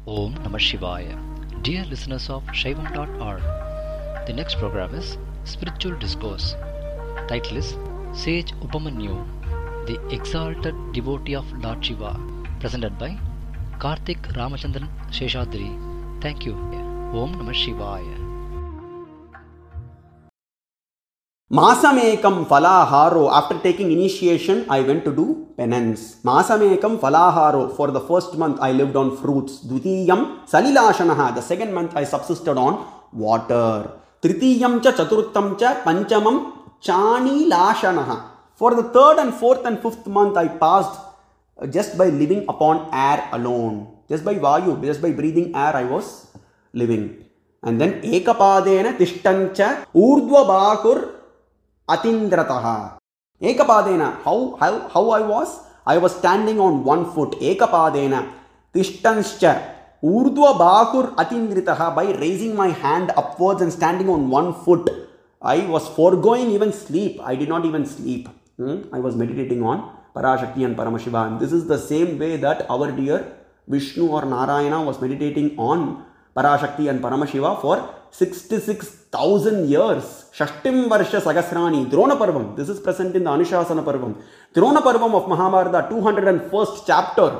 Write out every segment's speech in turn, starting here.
Om Namah Shivaya. Dear listeners of Shaivam.org, the next program is Spiritual Discourse. Title is Sage Upamanyu, the Exalted Devotee of Lord Shiva, presented by Karthik Ramachandran Sheshadri. Thank you. Om Namah Shivaya. Masamekam falaharo. After taking initiation, I went to do penance. Masamekam falaharo. For the first month, I lived on fruits. Dvitiyam salilashanaha. The second month, I subsisted on water. Tritiyam cha chaturtham cha panchamam chani lashanaha. For the third and fourth and fifth month, I passed just by living upon air alone. Just by vayu, just by breathing air, I was living. And then ekapadena tishtancha urdhva bakur atindrataha. Ekapadena. How I was? I was standing on one foot. Ekapadena tishtanscha urdhva bakur atindritaha. By raising my hand upwards and standing on one foot, I was foregoing even sleep. I did not even sleep. I was meditating on Parashakti and Paramashiva. And this is the same way that our dear Vishnu or Narayana was meditating on Parashakti and Paramashiva for 66,000 years. Shashtim Varsha Sagasrani, Drona Parvam. This is present in the Anushasana Parvam. Drona Parvam of Mahabharata, 201st chapter.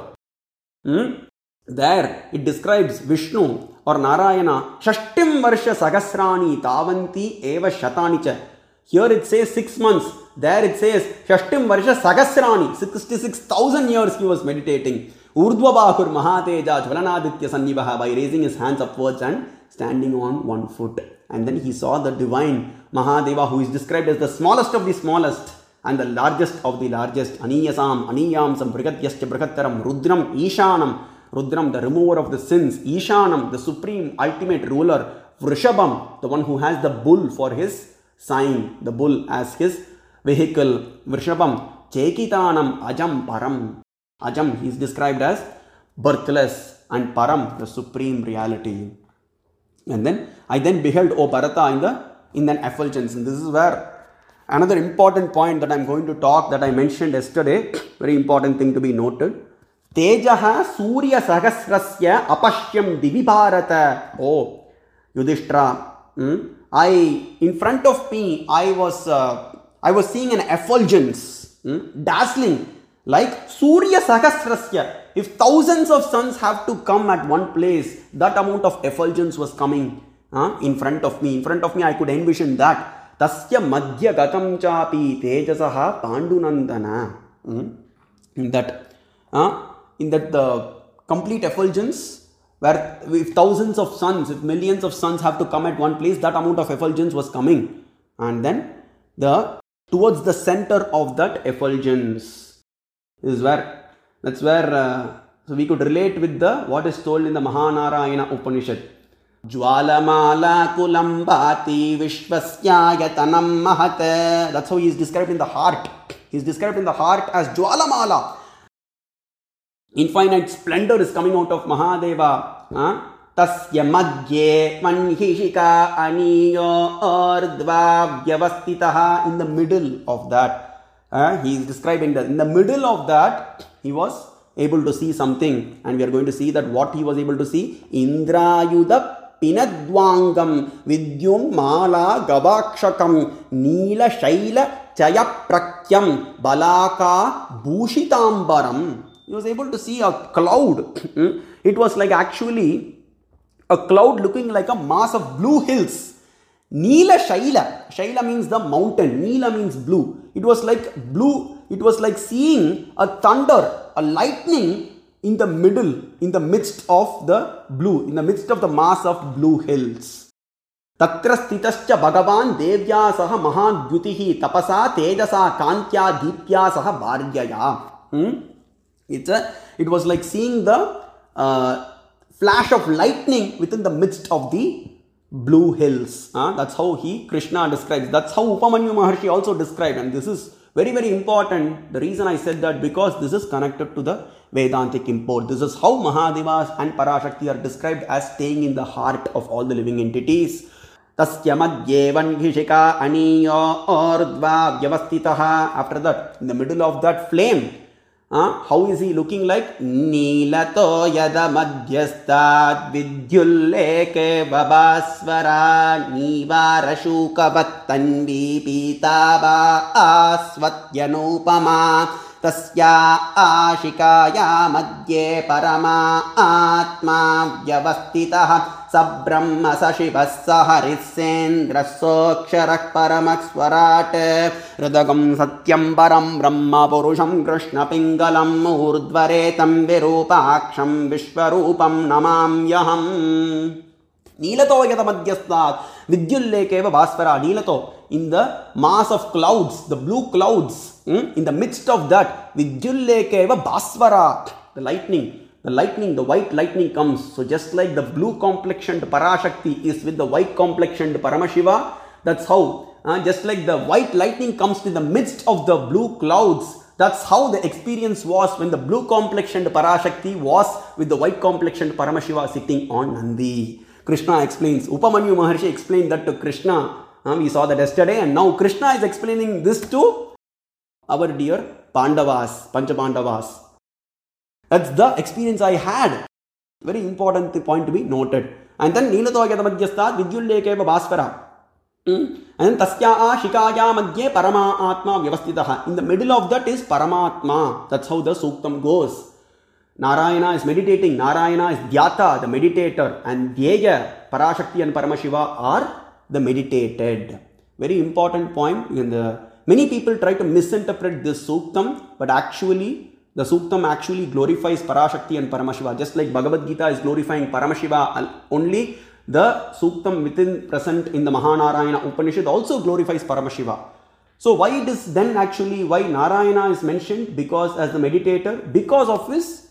There it describes Vishnu or Narayana. Shashtim Varsha Sagasrani, Tavanti Eva Shatanicha. Here it says 6 months. There it says Shashtim Varsha Sagasrani. 66,000 years he was meditating. Urdhva Bakur Mahateja Jvalanaditya Sannivaha, by raising his hands upwards and standing on one foot. And then he saw the divine Mahadeva, who is described as the smallest of the smallest and the largest of the largest. Aniyasam, Aniyamsam, Brigatyascha Brigattaram, Rudram, Ishanam. Rudram, the remover of the sins. Ishanam, the supreme ultimate ruler. Vrishabam, the one who has the bull for his sign, the bull as his vehicle. Vrishabam, Chekitanam, Ajam Param. Ajam, he is described as birthless, and Param, the supreme reality. And then I beheld, O Bharata, in an effulgence. And this is where another important point that I am going to talk, that I mentioned yesterday, very important thing to be noted. Tejaha Surya Sahasrasya Apashyam Divi Bharata. Oh, Yudhishthira, in front of me, I was seeing an effulgence, dazzling, like Surya Sahasrasya. If thousands of suns have to come at one place, that amount of effulgence was coming in front of me. In front of me, I could envision that. Tasya madhya gatam chapi tejasaha pandunandana. In that the complete effulgence, where if thousands of suns, if millions of suns have to come at one place, that amount of effulgence was coming. And then towards the center of that effulgence is that's where so we could relate with what is told in the Mahanarayana Upanishad. Jwalamala kulambati vishvasyayatanam mahate. That's how he is described in the heart. He is described in the heart as Jwalamala. Infinite splendor is coming out of Mahadeva. Tasya madhye manhishika aniyo ardva vyavastitaha. In the middle of that, he is describing that. In the middle of that, he was able to see something. And we are going to see that what he was able to see. Indrayuda pinadwangam vidyum mala gavakshakam neela shaila chaya prakyam balaka bhushitambaram. He was able to see a cloud. It was like actually a cloud looking like a mass of blue hills. Neela Shaila. Shaila means the mountain. Neela means blue. It was like blue. It was like seeing a thunder, a lightning in the middle, in the midst of the blue, in the midst of the mass of blue hills. Tatra sthitascha bhagavan devya saha mahadvyutihi tapasa tejasa kantya deepya saha bharyaya. It was like seeing the flash of lightning within the midst of the blue hills. That's how Krishna describes. That's how Upamanyu Maharshi also described. And this is very, very important. The reason I said that, because this is connected to the Vedantic import. This is how Mahadevas and Parashakti are described as staying in the heart of all the living entities. Tasya madhye vanghishika aniyo ardva vyavastitaha. After that, in the middle of that flame, How is he looking like? Nilato yada madhyastad vidyulleke babasvara nivara shukavattanvi pitaba asvatyanupama tasya ashikaya madhye parama atma vyavastitah Sabrahma Sashivas Saharisendra Soksharak Paramakswarat Ridagam Satyam Param Brahma Purusham Krishna Pingalam Urdvaretam Virupaksham Vishwarupam Namamyaham Nilato Yada Madhyasthat Vidyullekeva Bhasvara Nilato in the mass of clouds, the blue clouds, in the midst of that Vidyullekeva Bhasvara, the lightning, the white lightning comes. So just like the blue complexioned Parashakti is with the white complexioned Paramashiva, that's how, just like the white lightning comes in the midst of the blue clouds, that's how the experience was when the blue complexioned Parashakti was with the white complexioned Paramashiva sitting on Nandi. Krishna explains, Upamanyu Maharshi explained that to Krishna. We saw that yesterday, and now Krishna is explaining this to our dear Pandavas, Panchapandavas. That's the experience I had. Very important point to be noted. And then Nilato Yada Madhyasthat Vidyullekeva Bhasvara. And then Tasya Shikaya Madhye Parama Atma Vyavastitaha. In the middle of that is Paramatma. That's how the Suktam goes. Narayana is meditating. Narayana is Dhyata, the meditator. And Dhyeya, Parashakti and Paramashiva are the meditated. Very important point. Many people try to misinterpret this Suktam, but actually the Suktam actually glorifies Parashakti and Paramashiva. Just like Bhagavad Gita is glorifying Paramashiva, only the Suktam within present in the Mahanarayana Upanishad also glorifies Paramashiva. So why it is then actually, why Narayana is mentioned? Because as the meditator, because of his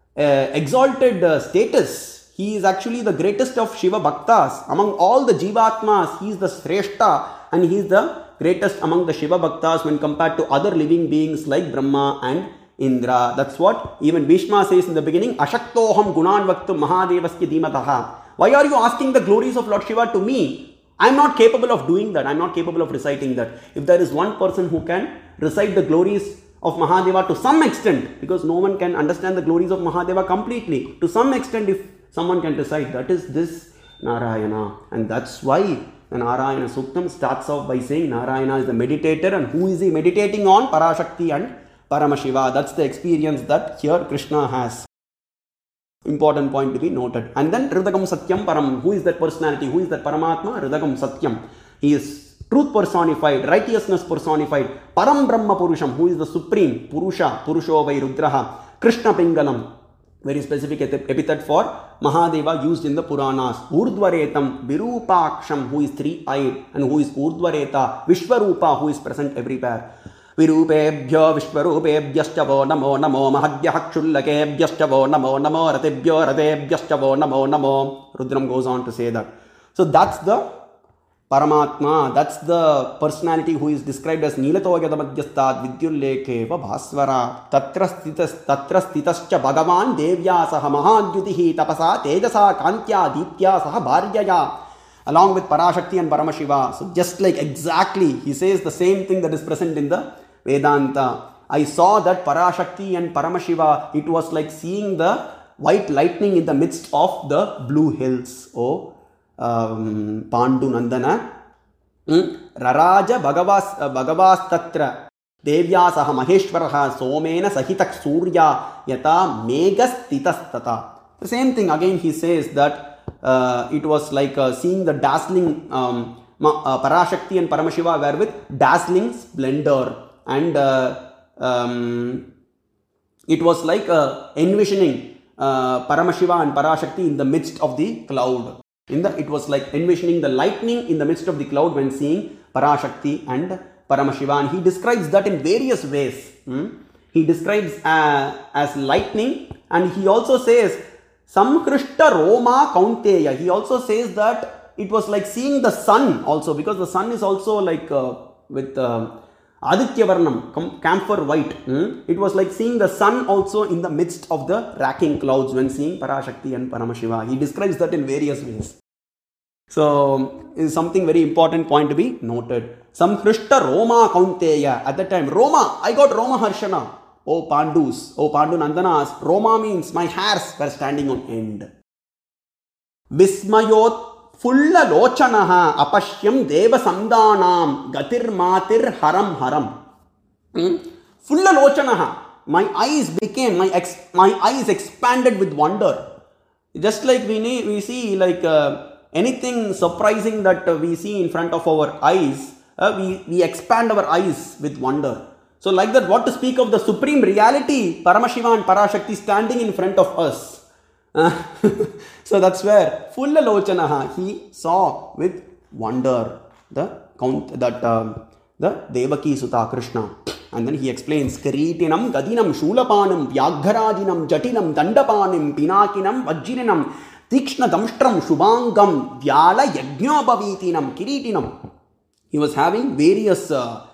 exalted status, he is actually the greatest of Shiva Bhaktas. Among all the Jivatmas, he is the Shrestha and he is the greatest among the Shiva Bhaktas when compared to other living beings like Brahma and Indra. That's what even Bhishma says in the beginning, Ashaktoham Gunan Vaktu Mahadevasya Dhimataha. Why are you asking the glories of Lord Shiva to me? I am not capable of doing that. I am not capable of reciting that. If there is one person who can recite the glories of Mahadeva to some extent, because no one can understand the glories of Mahadeva completely, to some extent if someone can recite, that is this Narayana. And that's why the Narayana Suktam starts off by saying Narayana is the meditator, and who is he meditating on? Parashakti and Paramashiva. That's the experience that here Krishna has. Important point to be noted. And then Ridagam Satyam Param. Who is that personality? Who is that Paramatma? Ridagam Satyam. He is truth personified, righteousness personified. Param Brahma Purusham. Who is the supreme Purusha? Purusho Vai Rudraha. Krishna Pingalam. Very specific epithet for Mahadeva used in the Puranas. Urdvaretam Virupaksham. Who is three-eyed and who is Urdvareta. Vishwarupa. Who is present everywhere. Virupebhyo Vishwarupebhyascha namo namo Mahadhyah Kshullakebhyascha namo namo Ratebhyo Ratebhyascha namo namo. Rudram goes on to say that. So that's the Paramatma, that's the personality who is described as Nilato Yada Madhyasthat Vidyullekeva Bhasvara. Tatra stitascha Bhagavan Devya Saha Mahadyutihi Tapasa Tejasa Kantya Deepya Saha Bharyaya. Along with Parashakti and Paramashiva. So just like exactly, he says the same thing that is present in the Vedanta. I saw that Parashakti and Paramashiva, it was like seeing the white lightning in the midst of the blue hills. Oh, Pandu Nandana. Raraja Bhagavas Tatra Devyasaha Maheshwaraha Somena Sahitak Surya Yata Megas Titas Tata. The same thing again he says that it was like seeing the dazzling Parashakti and Paramashiva were with dazzling splendor, and it was like envisioning Paramashiva and Parashakti in the midst of the cloud. It was like envisioning the lightning in the midst of the cloud when seeing Parashakti and Paramashiva, and he describes that in various ways. He describes as lightning, and he also says Samkrishta Roma Kaunteya. He also says that it was like seeing the sun also, because the sun is also like with Aditya Varnam, camphor white. It was like seeing the sun also in the midst of the racking clouds when seeing Parashakti and Paramashiva. He describes that in various ways. So, is something very important point to be noted. Samkrishta Roma Kaunteya. At that time, Roma, I got Roma Harshana. O Pandus, O Pandu Nandanas, Roma means my hairs were standing on end. Vismayot fulla lochanaha apashyam deva samdanam gatir matir haram haram. Fulla lochanaha. My eyes became, my eyes expanded with wonder. Just like we see like anything surprising that we see in front of our eyes, we expand our eyes with wonder. So like that, what to speak of the supreme reality, Paramashiva and Parashakti standing in front of us. So that's where fulla lochanaha, he saw with wonder the Devaki Sutta Krishna. And then he explains, Kiritinam, Gadinam, Shulapanam, Vyagharajinam, Jatinam, Dandapanim, Pinakinam, Vajjirinam, Tikshna Damstram, Shubangam, Vyala Yajnabavitinam, Kiritinam. He was having various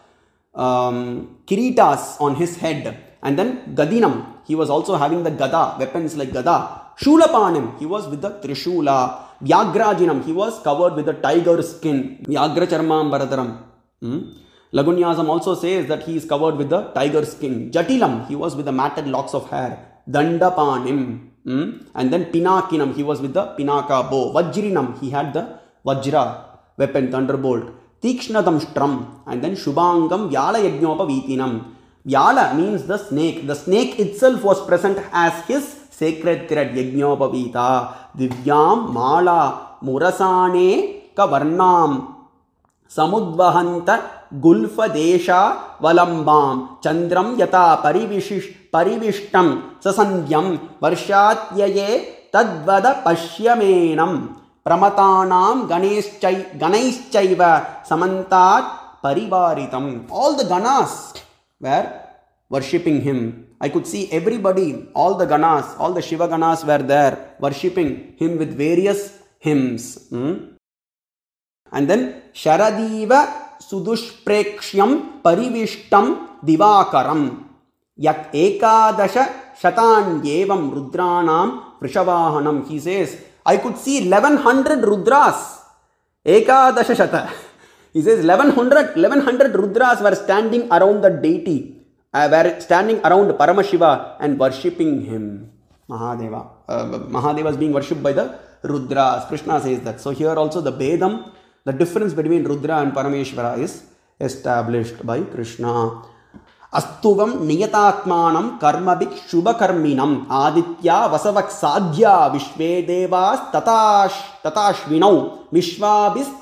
kiritas on his head. And then Gadinam, he was also having the Gada, weapons like Gada. Shulapanim, he was with the Trishula. Vyagrajinam, he was covered with the tiger skin. Vyagra Charmam Bharadaram. Lagunyasam also says that he is covered with the tiger skin. Jatilam, he was with the matted locks of hair. Dandapanim. And then Pinakinam, he was with the Pinaka bow. Vajrinam, he had the Vajra weapon, thunderbolt. Tikshnatamstram. And then Shubangam Vyala Yajnopa Vitinam. Vyala means the snake. The snake itself was present as his sacred thread. Yajnopa Vita. Divyam Mala Murasane Kavarnam. Samudvahanta Gulfa Desha Valambam Chandram Yata Parivishtam Sasandyam Varshatyaye Tadvada Pashyamenam Pramatanam Ganaischaiva Samantat Parivaritam. All the Ganas were worshipping him. I could see everybody, all the Ganas, all the Shiva Ganas were there worshipping him with various hymns. And then Sharadiva Sudushpreksham Parivishtam Divakaram Yak Ekadasha Shatan Yevam Rudranam Vrishavahanam. He says, I could see 1100 Rudras. Ekadasha Shata. He says 1100 Rudras were standing around the deity, were standing around Paramashiva and worshipping him. Mahadeva. Mahadeva is being worshipped by the Rudras. Krishna says that. So here also the Bedam, the difference between Rudra and Parameshvara is established by Krishna. Astuvam niyatatmanam karmabik shubhakarminam aditya vasavak sadhya vishvedevas tatashvinau vishvabis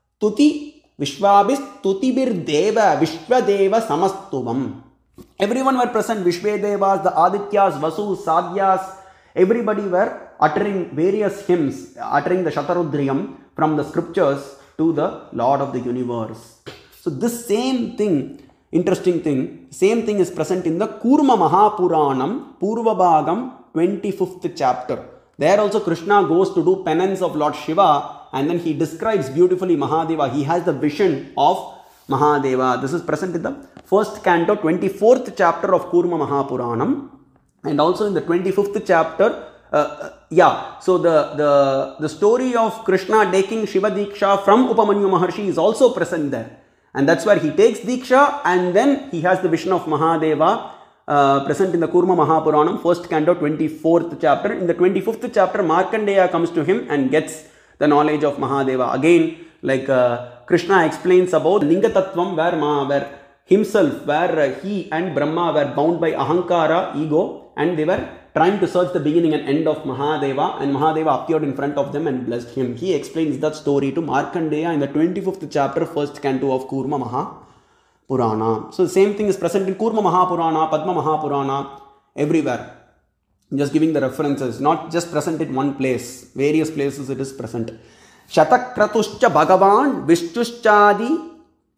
tutibirdeva vishvadeva samastuvam. Everyone were present. Vishvedevas, the Adityas, Vasus, Sadhyas, everybody were uttering various hymns, uttering the Shatarudriyam from the scriptures to the Lord of the universe. So this same thing, interesting thing, same thing is present in the Kurma Mahapuranam, Purvabhagam, 25th chapter. There also Krishna goes to do penance of Lord Shiva, and then he describes beautifully Mahadeva. He has the vision of Mahadeva. This is present in the first canto, 24th chapter of Kurma Mahapuranam, and also in the 25th chapter. So the story of Krishna taking Shiva Diksha from Upamanyu Maharshi is also present there. And that's where he takes Diksha and then he has the vision of Mahadeva present in the Kurma Mahapuranam, first canto, 24th chapter. In the 25th chapter, Markandeya comes to him and gets the knowledge of Mahadeva. Again, like Krishna explains about Linga Tattvam, where himself, where he and Brahma were bound by Ahankara, ego, and they were trying to search the beginning and end of Mahadeva, and Mahadeva appeared in front of them and blessed him. He explains that story to Markandeya in the 25th chapter, first canto of Kurma Mahapurana. So the same thing is present in Kurma Mahapurana, Padma Mahapurana, everywhere. I'm just giving the references, not just present in one place, various places it is present. Shatakratuscha Bhagavan Vishtushchadi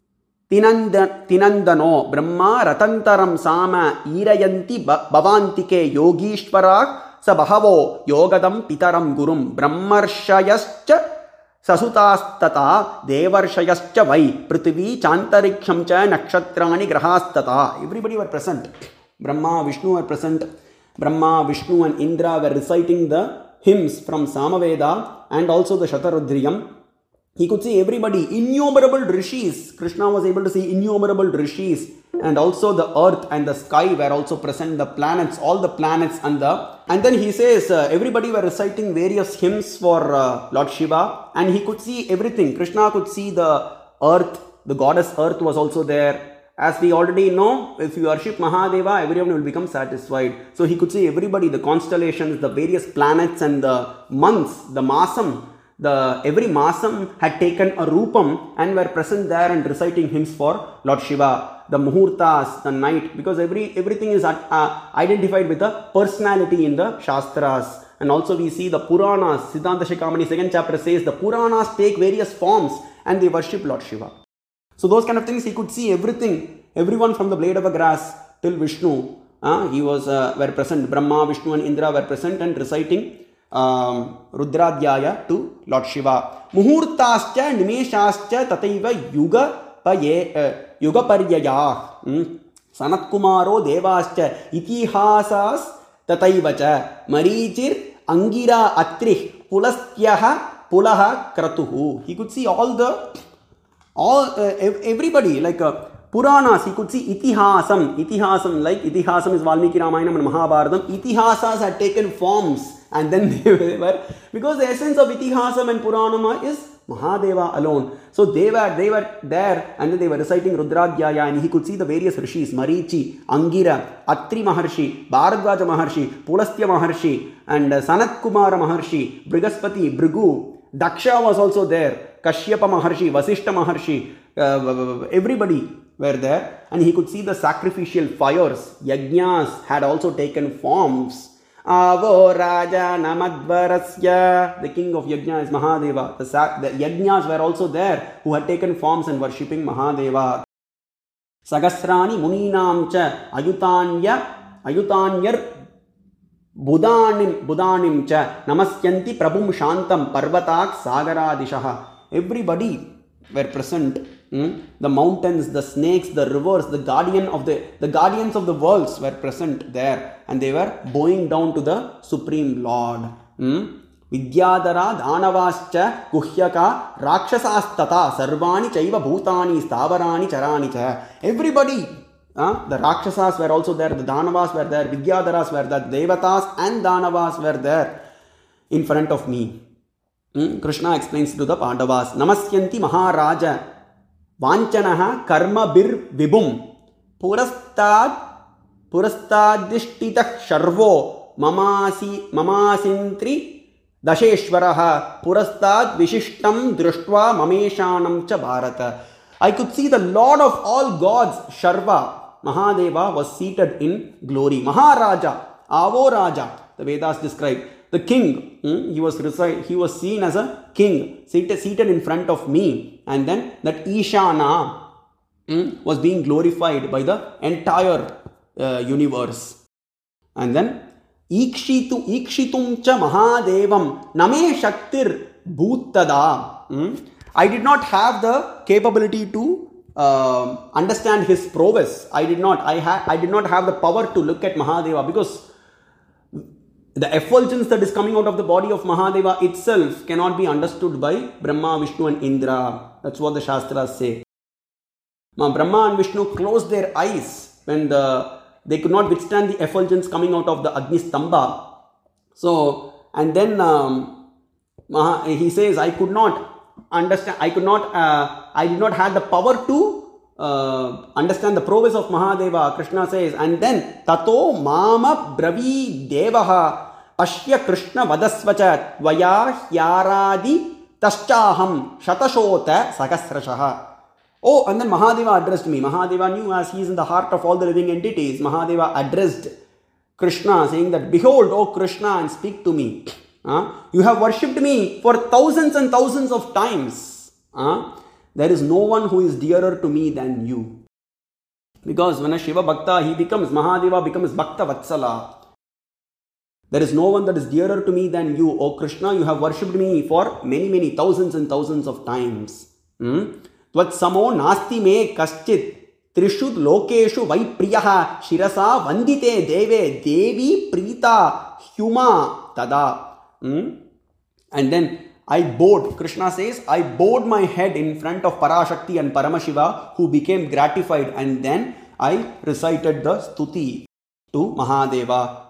Tinandano Brahma Ratantaram Sama Irayanti Bhavantike Yogishwarak Sabhavo Yogadam Pitaram Gurum Brahmarshayascha Sasutastata Devarshayascha Vai Prithvi Chantariksham Cha Nakshatrani Grahastata. Everybody were present. Brahma, Vishnu were present. Brahma, Vishnu and Indra were reciting the hymns from Samaveda and also the Shatarudriyam. He could see everybody, innumerable rishis. Krishna was able to see innumerable rishis. And also the earth and the sky were also present, the planets, all the planets and then he says everybody were reciting various hymns for Lord Shiva, and he could see everything. Krishna could see the earth, the goddess earth was also there. As we already know, if you worship Mahadeva, everyone will become satisfied. So he could see everybody, the constellations, the various planets and the months, the masam. Every masam had taken a rupam and were present there and reciting hymns for Lord Shiva. The muhurtas, the night, because everything is identified with a personality in the Shastras. And also we see the Puranas. Siddhanta Shikhamani 2nd chapter says the Puranas take various forms and they worship Lord Shiva. So those kind of things, he could see everything, everyone from the blade of a grass till Vishnu. He was were present. Brahma, Vishnu and Indra were present and reciting Rudradhyaya to Lord Shiva. Muhurtascha nimeshascha tataiva yuga paryayah. Sanat Kumaro devascha itihasas tataivacha marichir angira atrih pulastyaha pulaha kratuhu. He could see everybody, like Puranas, he could see Itihasam, like Itihasam is Valmiki Ramayanam and Mahabharatam. Itihasas had taken forms, and then they were, because the essence of Itihasam and Puranama is Mahadeva alone. So they were there, and then they were reciting Rudradhyaya, and he could see the various rishis, Marichi, Angira, Atri Maharshi, Bharadwaja Maharshi, Pulastya Maharshi, and Sanat Kumara Maharshi, Brigaspati, Brigu, Daksha was also there, Kashyapa Maharshi, Vasishta Maharshi, everybody were there, and he could see the sacrificial fires. Yajnas had also taken forms. Avo Raja Namadvarasya, the king of Yajna is Mahadeva. The Yajnas were also there who had taken forms and worshipping Mahadeva. Sagasrani Muninam cha Ayutanyar Budanim cha Namasyanti Prabhum Shantam Parvatak Sagaradishaha. Everybody were present. The mountains, the snakes, the rivers, the guardians of the worlds were present there, and they were bowing down to the Supreme Lord. Vidyadara Dhanavascha Guhyaka Rakshasastata Sarvani Chaiva Bhutani Stavarani Charani Cha. Everybody, the Rakshasas were also there, the Dhanavas were there, Vidyadaras were there, Devatas and Dhanavas were there in front of me. Krishna explains to the Pandavas, Namasyanti Maharaja Vanchanaha karma bir vibhum purastadishtitah sharvo mamasintri dasheshwaraha purastad vishishtam drushtva mameshanam cha bharata. I could see the Lord of all gods, Sharva, Mahadeva, was seated in glory. Maharaja, Avo Raja, the Vedas describe. The king, he was seen as a king, seated in front of me. And then that Ishana was being glorified by the entire universe. And then Ikshitum cha Mahadevam Name Shaktir Bhuttada. I did not have the capability to understand his prowess. I did not have the power to look at Mahadeva, because the effulgence that is coming out of the body of Mahadeva itself cannot be understood by Brahma, Vishnu and Indra. That's what the Shastras say. Now, Brahma and Vishnu closed their eyes when they could not withstand the effulgence coming out of the Agni Stambha. So, and then he says, I could not understand, I did not have the power to understand the prowess of Mahadeva. Krishna says, and then Tato Mama Bravi Devaha Pashya Krishna Vadasvacha Vaya Hyaradi Taschaham Shatashota Sagasrashaha. Oh, and then Mahadeva addressed me. Mahadeva knew, as he is in the heart of all the living entities. Mahadeva addressed Krishna, saying that, behold, O Krishna, and speak to me. You have worshipped me for thousands and thousands of times. There is no one who is dearer to me than you. Because when a Shiva Bhakta, Mahadeva becomes Bhakta Vatsala. There is no one that is dearer to me than you. O Krishna, you have worshipped me for many, many thousands and thousands of times. Tvat samo nasti me kaschit trishud lokeshu vai priyaha shirasa vandite deve devi prita huma tada. And then I bowed, Krishna says, I bowed my head in front of Parashakti and Paramashiva, who became gratified, and then I recited the stuti to Mahadeva.